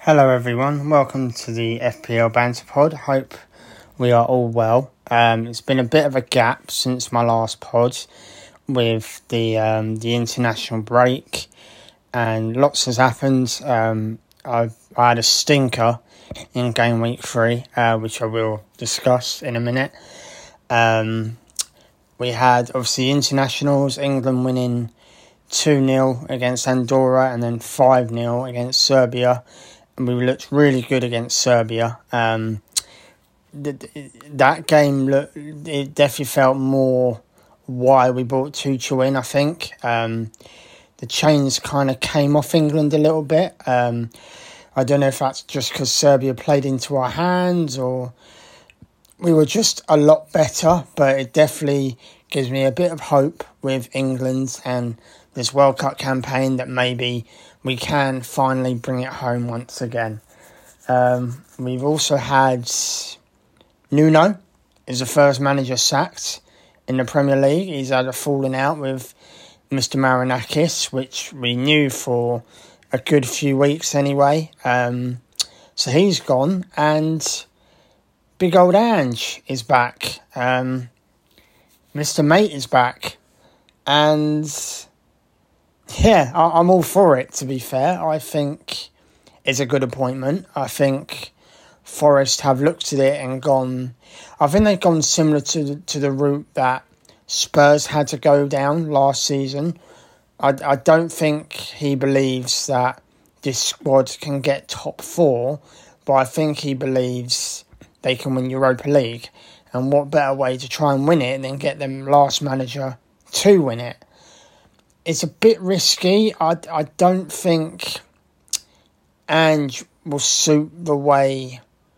Hello everyone, welcome to the FPL Banter Pod. Hope we are all well. It's been a bit of a gap since my last pod with the international break, and lots has happened. I had a stinker in game week 3, which I will discuss in a minute. We had obviously internationals, England winning 2-0 against Andorra and then 5-0 against Serbia. And we looked really good against Serbia. That game, it definitely felt more why we brought Tuchel in, I think. The chains kind of came off England a little bit. I don't know if that's just because Serbia played into our hands or we were just a lot better, but it definitely gives me a bit of hope with England and this World Cup campaign that maybe we can finally bring it home once again. We've also had Nuno is the first manager sacked in the Premier League. He's had a falling out with Mr. Marinakis, which we knew for a good few weeks anyway. So he's gone, and big old Ange is back. Mr. Mate is back, and yeah, I'm all for it, to be fair. I think it's a good appointment. I think Forest have looked at it and gone... I think they've gone similar to the route that Spurs had to go down last season. I don't think he believes that this squad can get top 4, but I think he believes they can win Europa League. And what better way to try and win it than get them last manager to win it? It's a bit risky. I don't think Ange will suit the way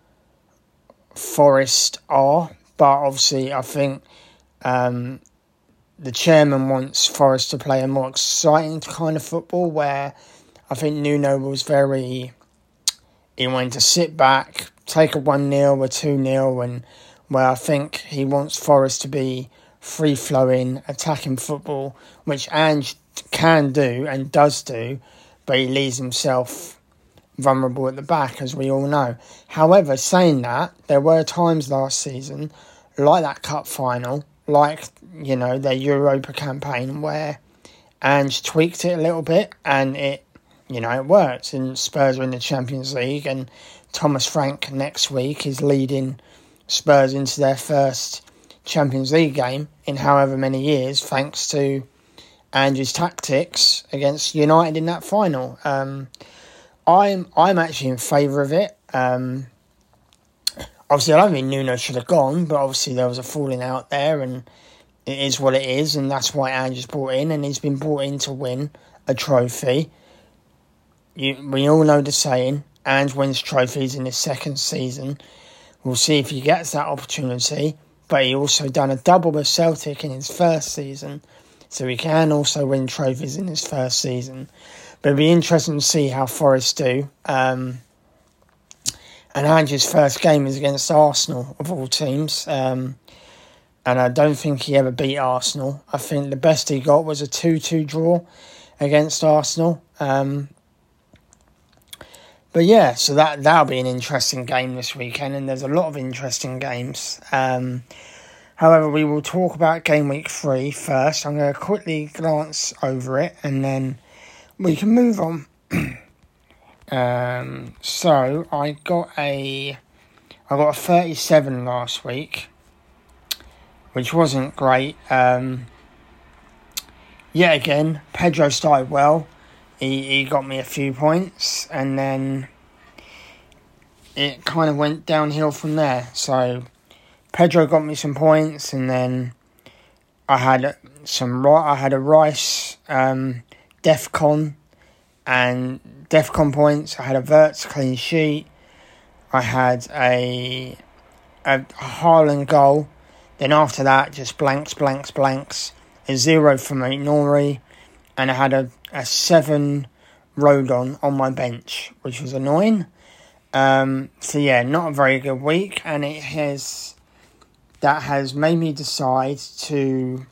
Forest are. But obviously, I think the chairman wants Forest to play a more exciting kind of football where I think Nuno was he wanted to sit back, take a 1-0 or 2-0, and where I think he wants Forest to be free-flowing, attacking football, which Ange can do and does do, but he leaves himself vulnerable at the back, as we all know. However, saying that, there were times last season, like that cup final, like, their Europa campaign, where Ange tweaked it a little bit, and it worked, and Spurs are in the Champions League, and Thomas Frank next week is leading Spurs into their first Champions League game in however many years, thanks to Ange's tactics against United in that final. I'm actually in favour of it. Obviously, I don't think Nuno should have gone, but obviously there was a falling out there, and it is what it is, and that's why Ange is brought in, and he's been brought in to win a trophy. We all know the saying, Ange wins trophies in his second season. We'll see if he gets that opportunity, but he also done a double with Celtic in his first season, so he can also win trophies in his first season. But it'll be interesting to see how Forest do. And Ange's first game is against Arsenal, of all teams. And I don't think he ever beat Arsenal. I think the best he got was a 2-2 draw against Arsenal. But yeah, so that'll be an interesting game this weekend, and there's a lot of interesting games. However, we will talk about game week 3 first. I'm going to quickly glance over it, and then we can move on. So I got a 37 last week, which wasn't great. Yet again, Pedro started well. He got me a few points, and then it kind of went downhill from there. So Pedro got me some points, and then I had a Rice Defcon and Defcon points. I had a Verts clean sheet. I had a Haaland goal. Then after that, just blanks. A 0 from Nori, and I had a 7 Rodon on my bench, which was annoying. So yeah, not a very good week, and that has made me decide to...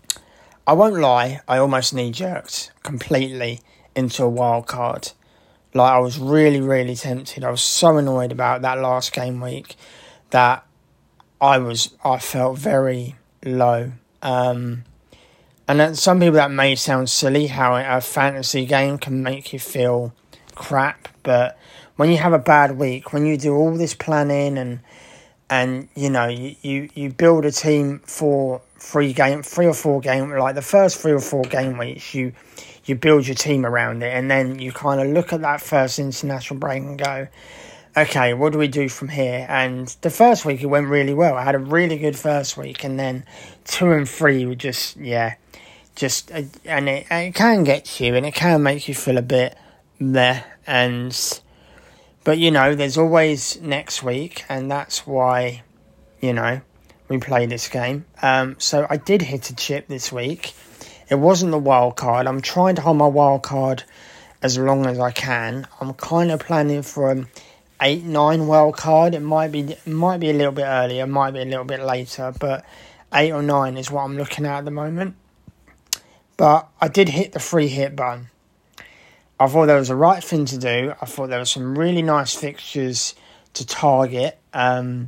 I won't lie, I almost knee-jerked completely into a wild card Like, I was really, really tempted. I was so annoyed about that last game week that I felt very low. And then some people, that may sound silly, how a fantasy game can make you feel crap, but when you have a bad week, when you do all this planning and you know, you build a team for 3 or 4 game, like the first 3 or 4 game weeks, you build your team around it, and then you kind of look at that first international break and go, okay, what do we do from here? And the first week it went really well. I had a really good first week, and then 2 and 3 were just and it can get to you, and it can make you feel a bit there. But you know, there's always next week, and that's why, you know, we play this game. So I did hit a chip this week. It wasn't the wild card. I'm trying to hold my wild card as long as I can. I'm kind of planning for an 8-9 wild card. It might be a little bit earlier, might be a little bit later, but 8 or 9 is what I'm looking at the moment. But I did hit the free hit button. I thought that was the right thing to do. I thought there were some really nice fixtures to target. The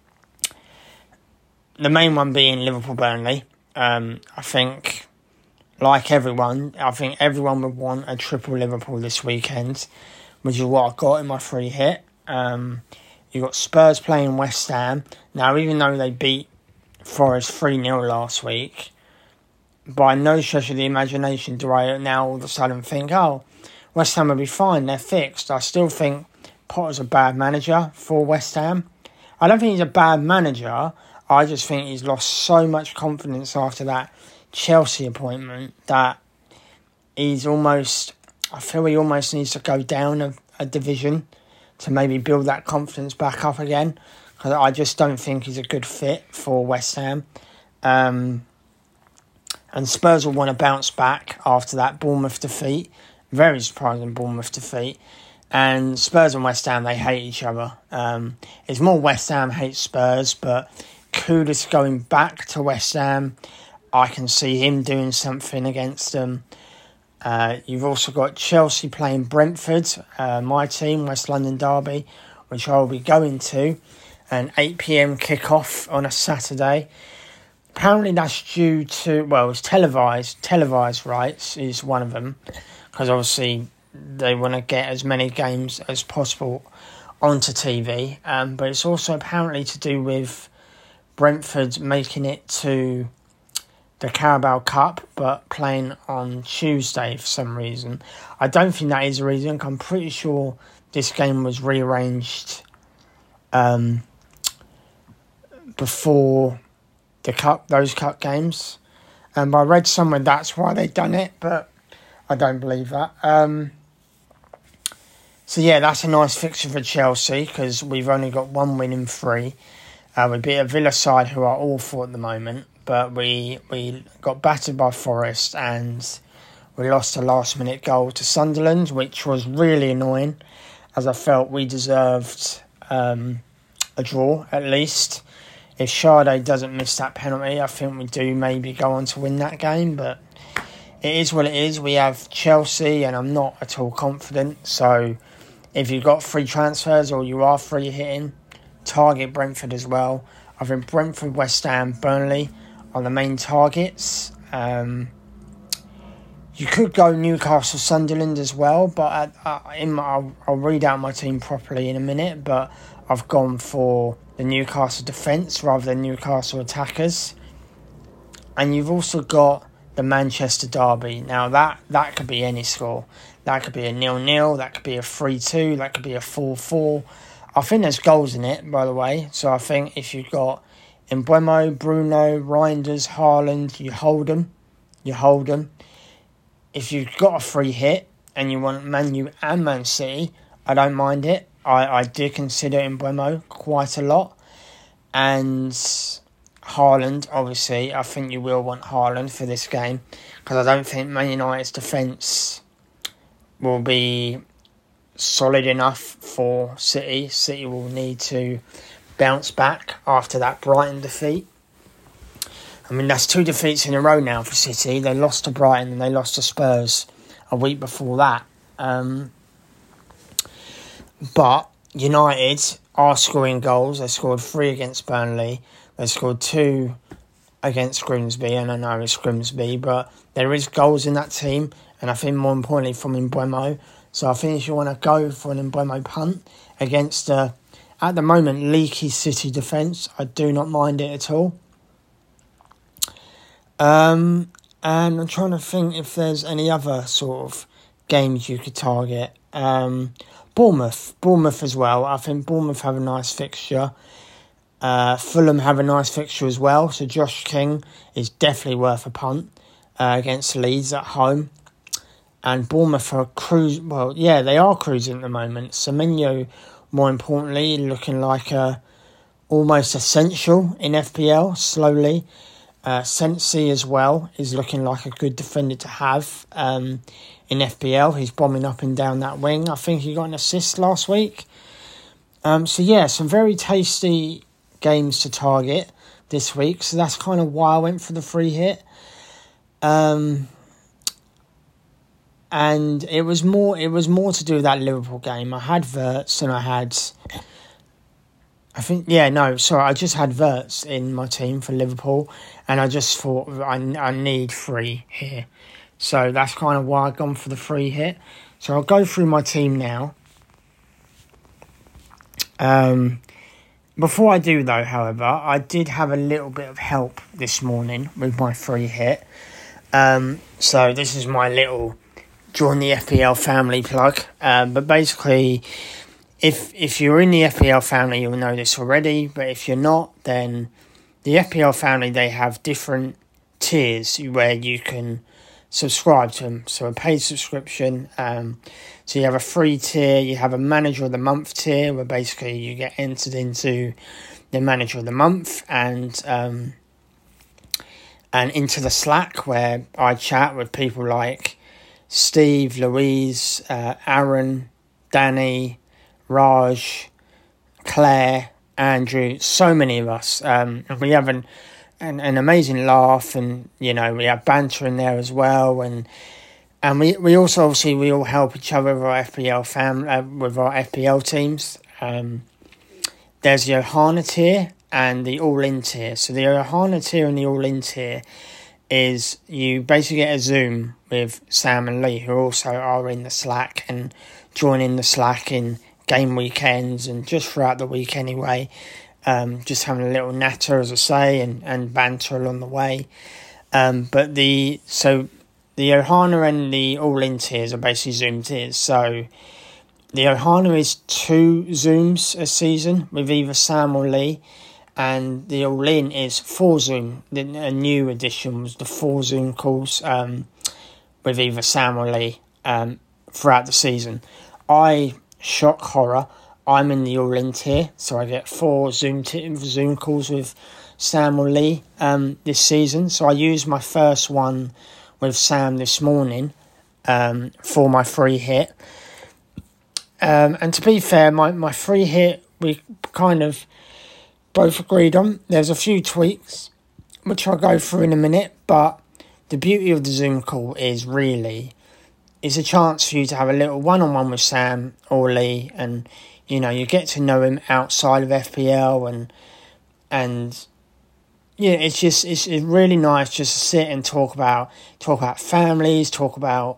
main one being Liverpool-Burnley. I think, like everyone, would want a triple Liverpool this weekend, which is what I got in my free hit. You got Spurs playing West Ham. Now, even though they beat Forest 3-0 last week, by no stretch of the imagination do I now all of a sudden think, oh, West Ham will be fine, they're fixed. I still think Potter's a bad manager for West Ham. I don't think he's a bad manager. I just think he's lost so much confidence after that Chelsea appointment that I feel he almost needs to go down a division to maybe build that confidence back up again. Because I just don't think he's a good fit for West Ham. And Spurs will want to bounce back after that Bournemouth defeat. Very surprising Bournemouth defeat. And Spurs and West Ham, they hate each other. It's more West Ham hates Spurs, but Kudus going back to West Ham, I can see him doing something against them. You've also got Chelsea playing Brentford, my team, West London Derby, which I will be going to. An 8 p.m. kickoff on a Saturday. Apparently that's due to, it's televised. Televised rights is one of them. Because obviously they want to get as many games as possible onto TV. But it's also apparently to do with Brentford making it to the Carabao Cup, but playing on Tuesday for some reason. I don't think that is the reason. I'm pretty sure this game was rearranged before those cup games. I read somewhere that's why they've done it, but I don't believe that. So yeah, that's a nice fixture for Chelsea because we've only got 1 win in 3. We beat a Villa side who are awful at the moment, but we got battered by Forest and we lost a last-minute goal to Sunderland, which was really annoying, as I felt we deserved a draw at least. If Sade doesn't miss that penalty, I think we do maybe go on to win that game, but it is what it is. We have Chelsea, and I'm not at all confident. So if you've got free transfers or you are free hitting, target Brentford as well. I think Brentford, West Ham, Burnley are the main targets. You could go Newcastle, Sunderland as well, but I'll read out my team properly in a minute. But I've gone for the Newcastle defence rather than Newcastle attackers. And you've also got the Manchester Derby. Now that could be any score. That could be a 0-0, that could be a 3-2, that could be a 4-4. I think there's goals in it, by the way. So I think if you've got Mbeumo, Bruno, Reinders, Haaland, you hold them. If you've got a free hit and you want Man U and Man City, I don't mind it. I do consider Mbeumo quite a lot. And Haaland, obviously, I think you will want Haaland for this game because I don't think Man United's defence will be solid enough for City. City will need to bounce back after that Brighton defeat. I mean, that's 2 defeats in a row now for City. They lost to Brighton and they lost to Spurs a week before that. But United are scoring goals. They scored 3 against Burnley. They scored 2 against Grimsby, and I know it's Grimsby, but there is goals in that team, and I think more importantly from Mbeumo. So I think if you want to go for an Mbeumo punt against, at the moment, leaky City defence, I do not mind it at all. And I'm trying to think if there's any other sort of games you could target. Bournemouth as well. I think Bournemouth have a nice fixture. Fulham have a nice fixture as well, so Josh King is definitely worth a punt against Leeds at home. And Bournemouth are cruising. Well, yeah, they are cruising at the moment. Semenyo, more importantly, looking like almost essential in FPL slowly. Sensi as well is looking like a good defender to have in FPL. He's bombing up and down that wing. I think he got an assist last week. So yeah, some very tasty games to target this week. So that's kind of why I went for the free hit. And it was more to do with that Liverpool game. I had Wirtz and I just had Wirtz in my team for Liverpool, and I just thought I need free here. So that's kind of why I've gone for the free hit. So I'll go through my team now. Before I do though, however, I did have a little bit of help this morning with my free hit. So this is my little join the FPL family plug. But basically, if you're in the FPL family, you'll know this already. But if you're not, then the FPL family, they have different tiers where you can subscribe to them. So a paid subscription. So you have a free tier, you have a manager of the month tier, where basically you get entered into the manager of the month, and into the Slack where I chat with people like Steve, Louise, Aaron, Danny, Raj, Claire, Andrew, so many of us. And we have an amazing laugh, and we have banter in there as well, and we also obviously we all help each other with our FPL with our FPL teams. There's the Ohana tier and the All-In tier. So the Ohana tier and the All-In tier is you basically get a Zoom with Sam and Lee, who also are in the Slack and join in the Slack in game weekends and just throughout the week anyway. Just having a little natter, as I say, and banter along the way. But the Ohana and the All-In tiers are basically Zoom tiers. So the Ohana is 2 Zooms a season with either Sam or Lee, and the All-In is 4 Zoom. A new addition was the 4 Zoom calls with either Sam or Lee throughout the season. Shock horror, I'm in the All-In tier, so I get 4 Zoom calls with Sam or Lee this season. So I used my first one with Sam this morning for my free hit. And to be fair, my free hit, we kind of both agreed on. There's a few tweaks, which I'll go through in a minute, but the beauty of the Zoom call is really, it's a chance for you to have a little one-on-one with Sam or Lee, and, you get to know him outside of FPL, and yeah, it's really nice just to sit and talk about families, talk about,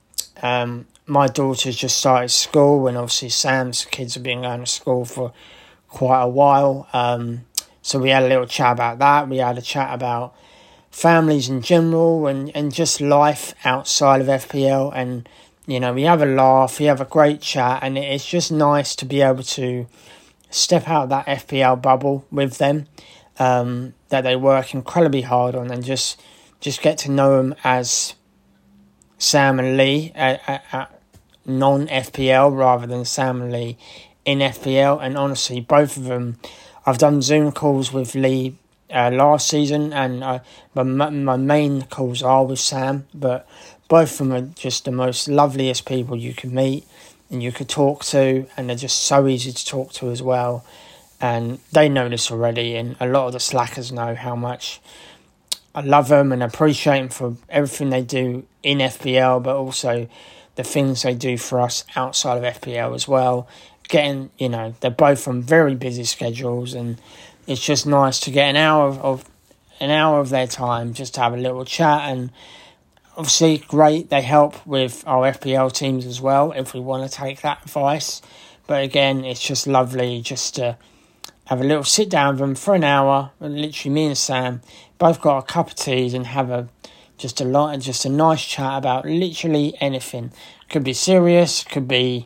my daughter's just started school, and obviously Sam's kids have been going to school for quite a while. So we had a little chat about that. We had a chat about families in general and just life outside of FPL. And, we have a laugh, we have a great chat, and it's just nice to be able to step out of that FPL bubble with them that they work incredibly hard on, and just get to know them as Sam and Lee at non-FPL rather than Sam and Lee in FPL. And honestly, both of them, I've done Zoom calls with Lee last season, and my main calls are with Sam, but both of them are just the most loveliest people you could meet and you could talk to, and they're just so easy to talk to as well. And they know this already, and a lot of the Slackers know how much I love them and appreciate them for everything they do in FPL, but also the things they do for us outside of FPL as well. getting, they're both on very busy schedules, and it's just nice to get an hour of their time just to have a little chat. And obviously, great, they help with our FPL teams as well if we want to take that advice. But again, it's just lovely just to have a little sit down with them for an hour. Literally, me and Sam both got a cup of tea and have just a nice chat about literally anything. Could be serious, could be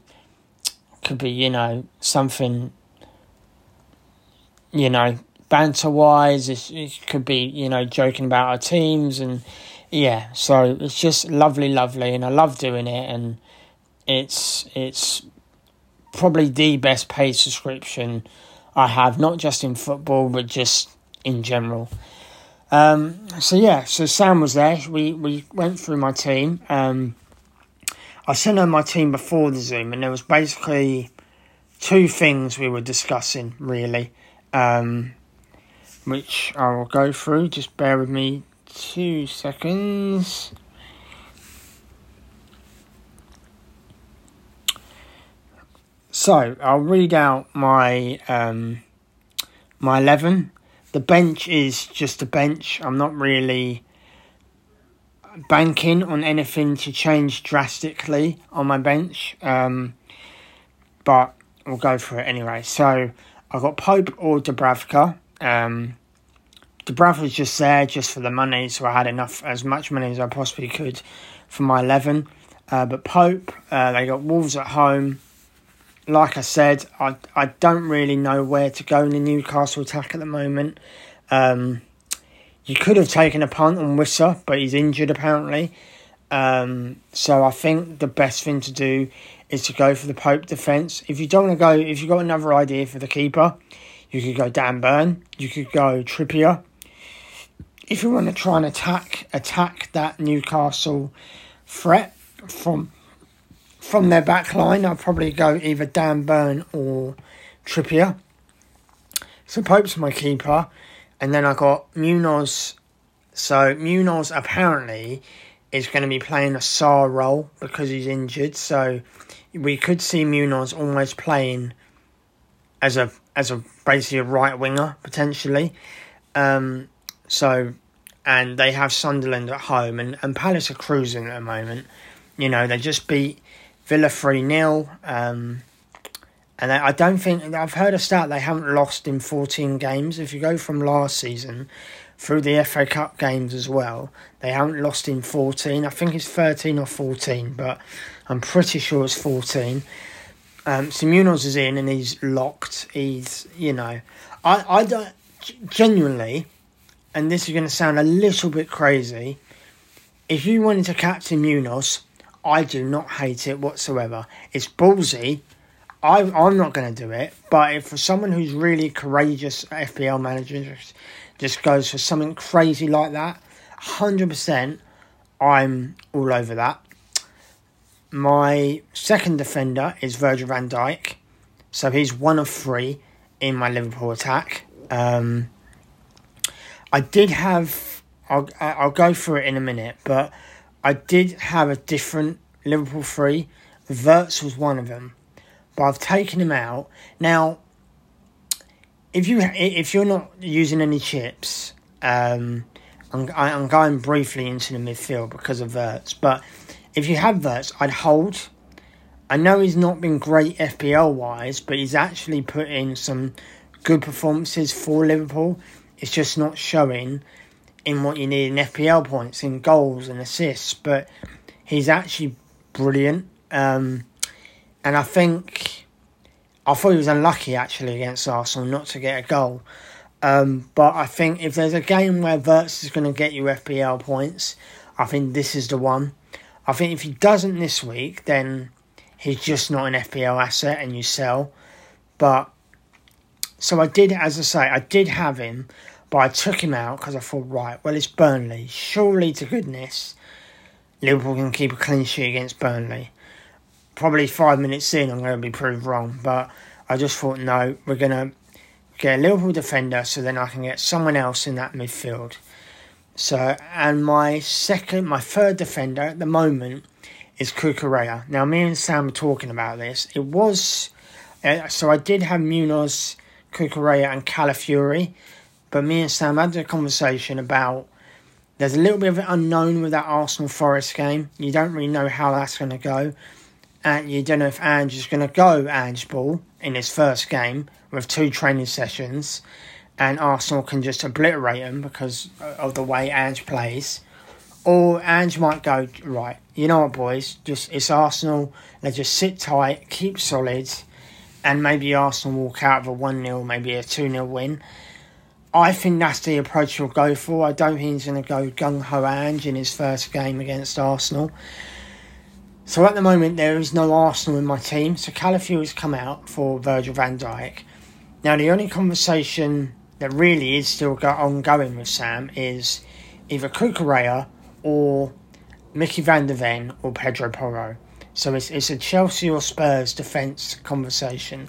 something, banter wise. It could be joking about our teams, and so it's just lovely, and I love doing it, and it's probably the best paid subscription I have, not just in football but just in general. So Sam was there. We went through my team. I sent her my team before the Zoom, and there was basically two things we were discussing, really, which I will go through. Just bear with me 2 seconds. So, I'll read out my 11. The bench is just a bench. I'm not really banking on anything to change drastically on my bench, but we'll go for it anyway. So I've got Pope or Dubravka. Dubravka's just there just for the money, so I had as much money as I possibly could for my 11. But Pope, they got Wolves at home. Like I said, I don't really know where to go in the Newcastle attack at the moment. You could have taken a punt on Wissa, but he's injured apparently. So I think the best thing to do is to go for the Pope defence. If you don't want to go, if you've got another idea for the keeper, you could go Dan Burn. You could go Trippier. If you want to try and attack that Newcastle threat from their back line, I'll probably go either Dan Burn or Trippier. So Pope's my keeper. And then I got Munoz. So Munoz apparently is going to be playing a Sarr role because he's injured. So we could see Munoz almost playing as a basically a right winger potentially. And they have Sunderland at home, and Palace are cruising at the moment. They just beat Villa 3-0. And I don't think, I've heard a stat, they haven't lost in 14 games. If you go from last season through the FA Cup games as well, they haven't lost in 14. I think it's 13 or 14, but I'm pretty sure it's 14. So Munoz is in and he's locked. He's, I don't, genuinely, and this is going to sound a little bit crazy, if you wanted to captain Munoz, I do not hate it whatsoever. It's ballsy. I'm not going to do it, but if for someone who's really courageous FPL manager just goes for something crazy like that, 100% I'm all over that. My second defender is Virgil van Dijk, so he's one of 3 in my Liverpool attack. I did have, I'll go through it in a minute, but I did have a different Liverpool 3. Wirtz was one of them. But I've taken him out. Now, if you're not using any chips, I'm going briefly into the midfield because of Wirtz. But if you have Wirtz, I'd hold. I know he's not been great FPL-wise, but he's actually put in some good performances for Liverpool. It's just not showing in what you need in FPL points, in goals and assists. But he's actually brilliant. And I thought he was unlucky, actually, against Arsenal not to get a goal. But I think if there's a game where Wirtz is going to get you FPL points, I think this is the one. I think if he doesn't this week, then he's just not an FPL asset and you sell. But, so I did have him, but I took him out because I thought, right, well, it's Burnley. Surely to goodness, Liverpool can keep a clean sheet against Burnley. Probably 5 minutes in, I'm going to be proved wrong. But I just thought, no, we're going to get a Liverpool defender so then I can get someone else in that midfield. So, and my third defender at the moment is Cucurella. Now, me and Sam were talking about this. It was So I did have Munoz, Cucurella and Calafiori, but me and Sam had a conversation about there's a little bit of an unknown with that Arsenal-Forest game. You don't really know how that's going to go. And you don't know if Ange is going to go Ange Ball in his first game with 2 training sessions and Arsenal can just obliterate him because of the way Ange plays. Or Ange might go, right, you know what, boys, it's Arsenal. Let's just sit tight, keep solid, and maybe Arsenal walk out of a 1-0, maybe a 2-0 win. I think that's the approach he'll go for. I don't think he's going to go gung-ho Ange in his first game against Arsenal. So at the moment, there is no Arsenal in my team. So Calafiori's come out for Virgil van Dijk. Now, the only conversation that really is still ongoing with Sam is either Cucurella or Mickey van de Ven or Pedro Porro. So it's a Chelsea or Spurs defence conversation.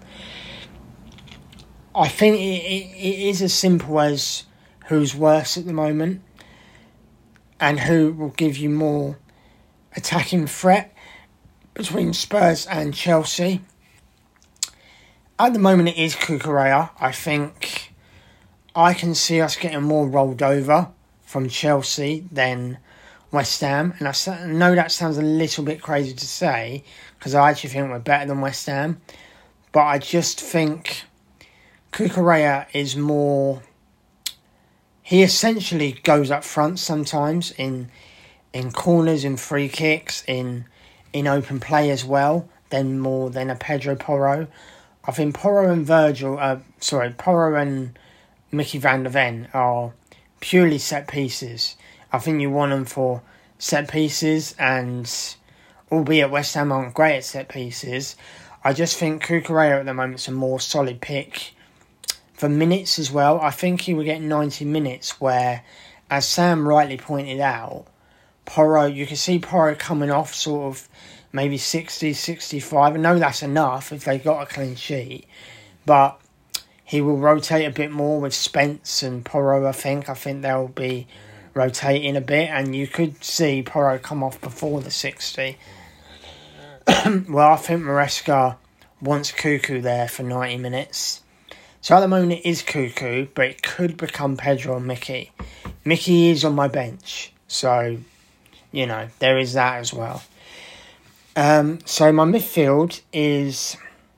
I think it is as simple as who's worse at the moment and who will give you more attacking threat between Spurs and Chelsea. At the moment it is Cucurella. I think I can see us getting more rolled over from Chelsea than West Ham. And I know that sounds a little bit crazy to say because I actually think we're better than West Ham. But I just think Cucurella is more... He essentially goes up front sometimes in corners, in free kicks, in open play as well, more than a Pedro Porro. I think Porro and Porro and Mickey van de Ven are purely set pieces. I think you want them for set pieces, and albeit West Ham aren't great at set pieces, I just think Cucurella at the moment is a more solid pick. For minutes as well, I think he will get 90 minutes where, as Sam rightly pointed out, Porro, you can see Porro coming off sort of maybe 60, 65. I know that's enough if they got a clean sheet, but he will rotate a bit more with Spence and Porro, I think. I think they'll be rotating a bit, and you could see Porro come off before the 60. Well, I think Maresca wants Cuckoo there for 90 minutes. So at the moment it is Cuckoo, but it could become Pedro and Mickey. Mickey is on my bench, so, you know, there is that as well. So my midfield is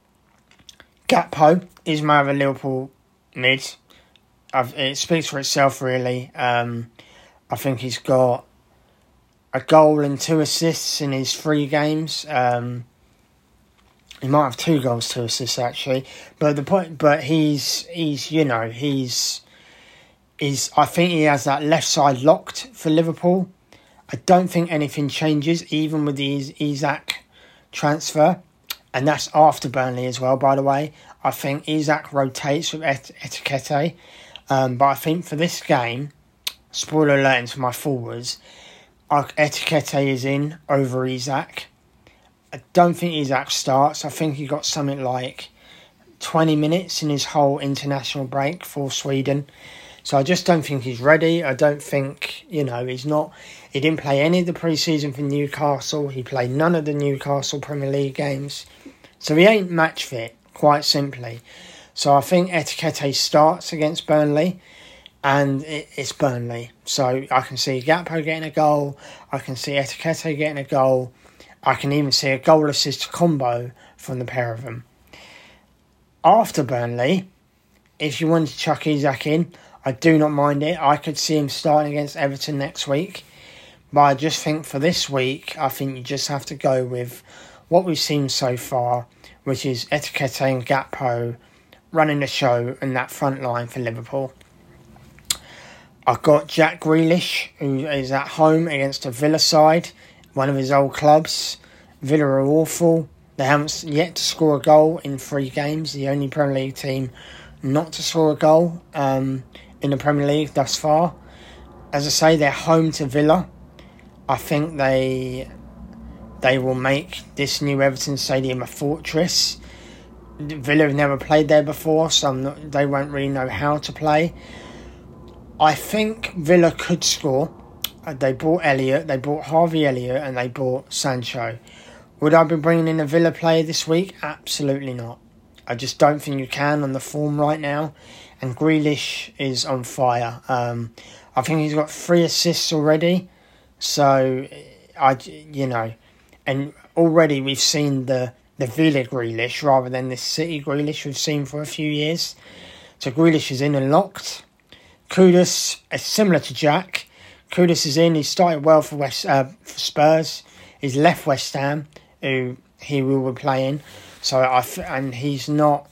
Gakpo is my other Liverpool mid. It speaks for itself, really. I think he's got a goal and 2 assists in his 3 games. He might have 2 goals, 2 assists actually. But he's I think he has that left side locked for Liverpool. I don't think anything changes, even with the Isak transfer. And that's after Burnley as well, by the way. I think Isak rotates with Etiquette. But I think for this game, spoiler alert into my forwards, Etiquette is in over Isak. I don't think Isak starts. I think he got something like 20 minutes in his whole international break for Sweden. So I just don't think he's ready. I don't think, he's not... He didn't play any of the pre-season for Newcastle. He played none of the Newcastle Premier League games. So he ain't match fit, quite simply. So I think Etiquette starts against Burnley, and it's Burnley. So I can see Gakpo getting a goal. I can see Etiquette getting a goal. I can even see a goal-assist combo from the pair of them. After Burnley, if you wanted to chuck Isak in, I do not mind it. I could see him starting against Everton next week. But I just think for this week, I think you just have to go with what we've seen so far, which is Etiquette and Gakpo running the show in that front line for Liverpool. I've got Jack Grealish, who is at home against a Villa side, one of his old clubs. Villa are awful. They haven't yet to score a goal in 3 games. The only Premier League team not to score a goal in the Premier League thus far. As I say, they're home to Villa. I think they will make this new Everton Stadium a fortress. Villa have never played there before, so they won't really know how to play. I think Villa could score. They bought Elliott, they bought Harvey Elliott, and they bought Sancho. Would I be bringing in a Villa player this week? Absolutely not. I just don't think you can on the form right now. And Grealish is on fire. I think he's got 3 assists already. So, and already we've seen the Villa Grealish rather than the City Grealish we've seen for a few years. So Grealish is in and locked. Kudus is similar to Jack. Kudus is in. He started well for Spurs. He's left West Ham, who he will be playing. So and he's not.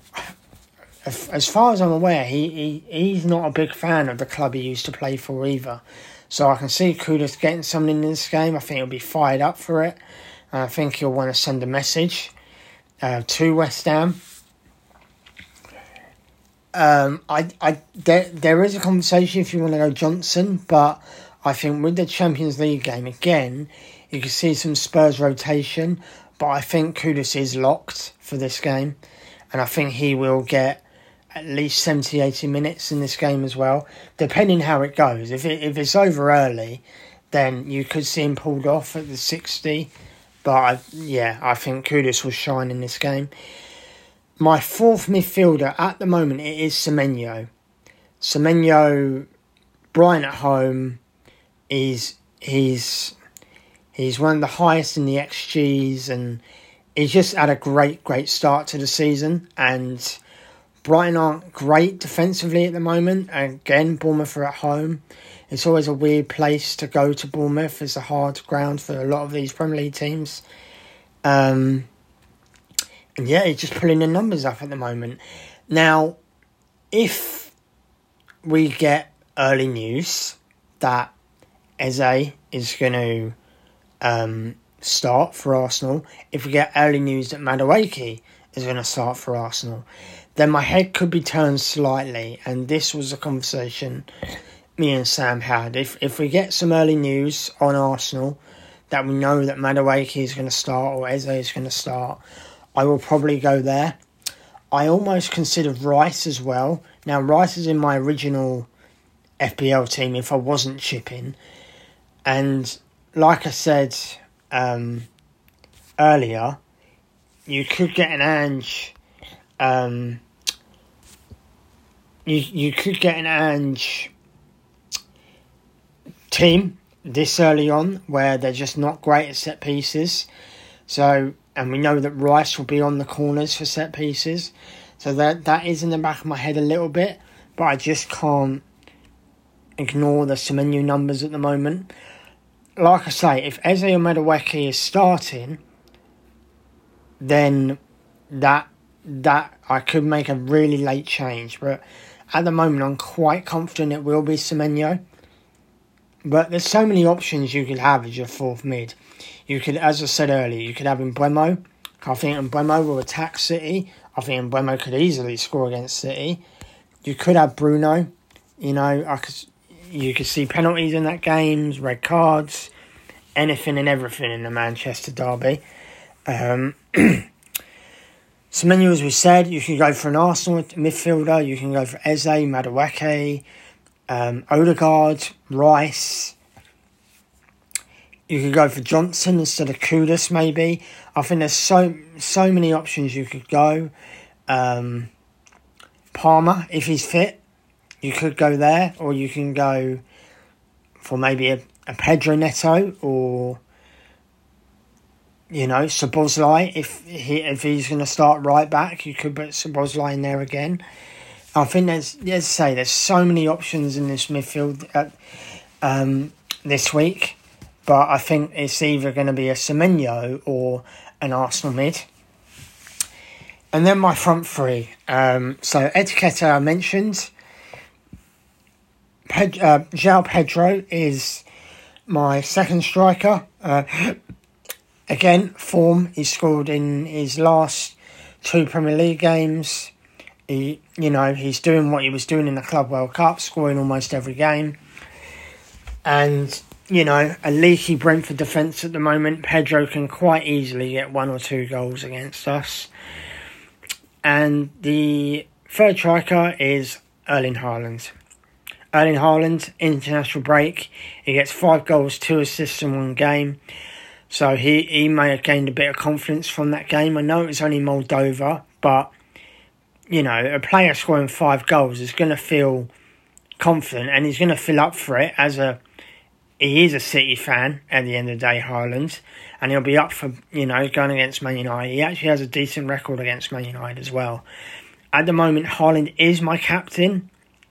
As far as I'm aware, he's not a big fan of the club he used to play for either. So I can see Kudus getting something in this game. I think he'll be fired up for it. And I think he'll want to send a message to West Ham. There is a conversation if you want to go Johnson, but I think with the Champions League game again, you can see some Spurs rotation. But I think Kudus is locked for this game, and I think he will get at least 70, 80 minutes in this game as well, depending how it goes. If it's over early, then you could see him pulled off at the 60. But I think Kudus will shine in this game. My 4th midfielder at the moment, it is Semenyo. Semenyo, Brighton at home, he's one of the highest in the XGs, and he's just had a great start to the season. And Brighton aren't great defensively at the moment. Again, Bournemouth are at home. It's always a weird place to go to Bournemouth. It's a hard ground for a lot of these Premier League teams. And yeah, he's just pulling the numbers up at the moment. Now, if we get early news that Eze is going to start for Arsenal, if we get early news that Madueke is going to start for Arsenal, then my head could be turned slightly. And this was a conversation me and Sam had. If we get some early news on Arsenal that we know that Madueke is going to start or Eze is going to start, I will probably go there. I almost considered Rice as well. Now, Rice is in my original FPL team if I wasn't chipping. And like I said earlier, you could get an Ange. You could get an Ange team this early on where they're just not great at set pieces. So, and we know that Rice will be on the corners for set pieces. So that is in the back of my head a little bit, but I just can't ignore the Semenyo numbers at the moment. Like I say, if Eze or Madueke is starting, then that I could make a really late change. But at the moment, I'm quite confident it will be Semenyo. But there's so many options you could have as your 4th mid. You could, as I said earlier, you could have Mbeumo. I think Mbeumo will attack City. I think Mbeumo could easily score against City. You could have Bruno. You know, you could see penalties in that game, red cards, anything and everything in the Manchester derby. Semenyo, as we said, you can go for an Arsenal midfielder. You can go for Eze, Madueke, Odegaard, Rice. You could go for Johnson instead of Kudus, maybe. I think there's so many options you could go. Palmer, if he's fit, you could go there, or you can go for maybe a Pedro Neto, or Szoboszlai. If he's going to start right back, you could put Szoboszlai in there again. I think there's so many options in this midfield this week. But I think it's either going to be a Semenyo or an Arsenal mid. And then my front 3. So Etiqueta I mentioned. João Pedro is my second striker. Again, form. He scored in his last 2 Premier League games. He's doing what he was doing in the Club World Cup, scoring almost every game. And a leaky Brentford defence at the moment. Pedro can quite easily get 1 or 2 goals against us. And the third striker is Erling Haaland. Erling Haaland, international break. He gets 5 goals, 2 assists in 1 game. So he may have gained a bit of confidence from that game. I know it was only Moldova, but a player scoring 5 goals is going to feel confident and he's going to fill up for it he is a City fan at the end of the day, Haaland, and he'll be up for, going against Man United. He actually has a decent record against Man United as well. At the moment, Haaland is my captain.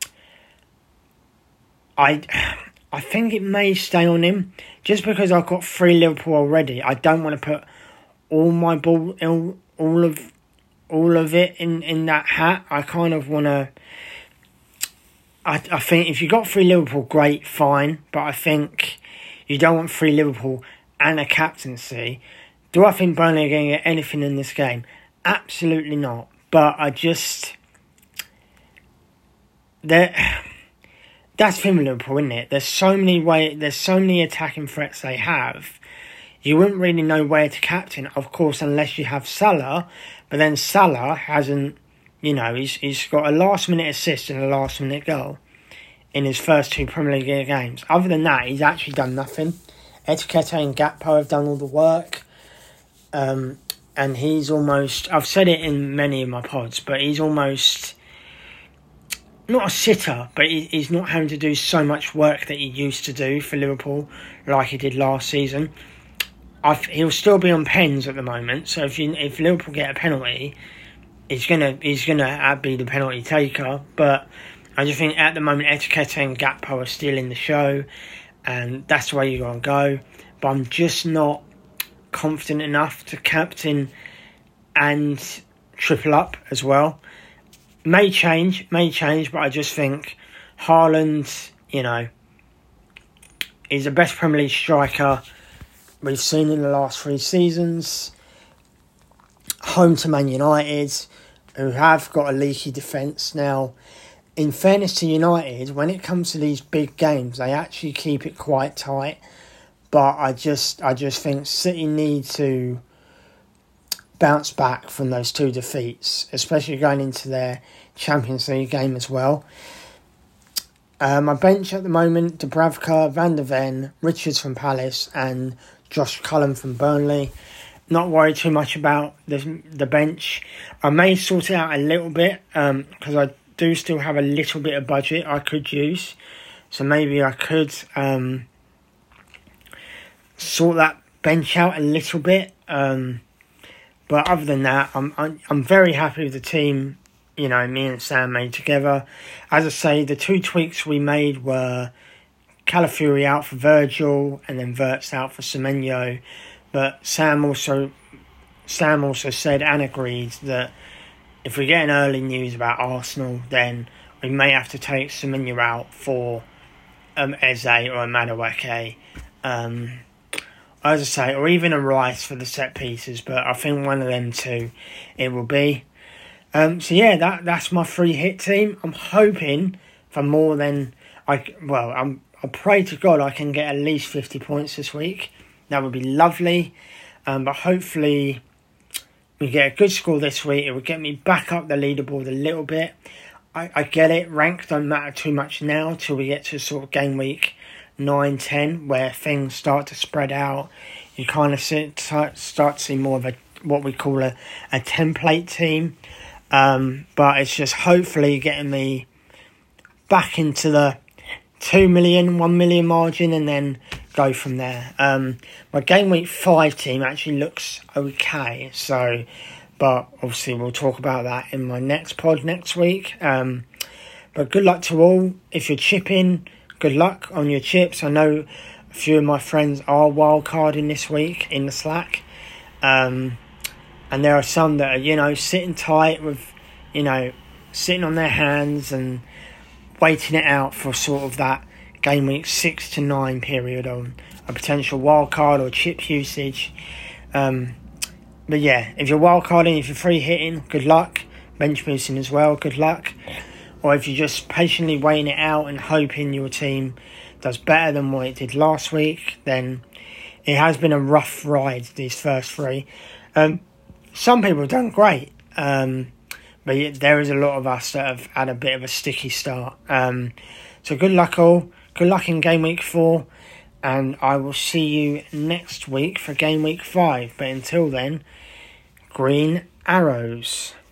I think it may stay on him, just because I've got 3 Liverpool already. I don't want to put all my ball, all of it in that hat. I kind of want to... I think if you got 3 Liverpool, great, fine. But I think you don't want 3 Liverpool and a captaincy. Do I think Burnley are going to get anything in this game? Absolutely not. But I just... That's from Liverpool, isn't it? There's so many attacking threats they have. You wouldn't really know where to captain, of course, unless you have Salah. But then Salah hasn't... he's got a last-minute assist and a last-minute goal in his first 2 Premier League games. Other than that, he's actually done nothing. Etiquette and Gakpo have done all the work. And he's almost... I've said it in many of my pods, but he's almost... Not a sitter, but he's not having to do so much work that he used to do for Liverpool like he did last season. He'll still be on pens at the moment, so if Liverpool get a penalty... He's gonna be the penalty taker, but I just think at the moment Etiquette and Gakpo are still in the show, and that's the way you're gonna go. But I'm just not confident enough to captain and triple up as well. May change, but I just think Haaland, is the best Premier League striker we've seen in the last 3 seasons. Home to Man United, who have got a leaky defence. Now, in fairness to United, when it comes to these big games, they actually keep it quite tight. But I just think City need to bounce back from those 2 defeats, especially going into their Champions League game as well. My bench at the moment, Dubravka, Van de Ven, Richards from Palace and Josh Cullen from Burnley. Not worried too much about the bench. I may sort it out a little bit because I do still have a little bit of budget I could use. So maybe I could sort that bench out a little bit. But other than that, I'm very happy with the team. Me and Sam made together. As I say, the 2 tweaks we made were Calafiori out for Virgil and then Wirtz out for Semenyo. But Sam also said and agreed that if we get an early news about Arsenal, then we may have to take Semenyo out for Eze or a Madueke. As I say, or even a Rice for the set pieces, but I think one of them 2 it will be. That's my 3 hit team. I'm hoping for more than I pray to God I can get at least 50 points this week. That would be lovely. But hopefully we get a good score this week. It will get me back up the leaderboard a little bit. I get it. Rank don't matter too much now till we get to sort of game week 9, 10, where things start to spread out. You kind of start to see more of what we call a template team. But it's just hopefully getting me back into the 2 million, 1 million margin and then go from there. My game week 5 team actually looks okay. But obviously we'll talk about that in my next pod next week. But good luck to all. If you're chipping, good luck on your chips. I know a few of my friends are wildcarding this week in the Slack. And there are some that are, sitting tight with, sitting on their hands and waiting it out for sort of that game week 6 to 9 period on a potential wildcard or chip usage. But yeah, if you're wildcarding, if you're free hitting, good luck. Bench boosting as well, good luck. Or if you're just patiently waiting it out and hoping your team does better than what it did last week, then it has been a rough ride, these first 3. Some people have done great, but there is a lot of us that have had a bit of a sticky start. So good luck all. Good luck in game week 4. And I will see you next week for game week 5. But until then, green arrows.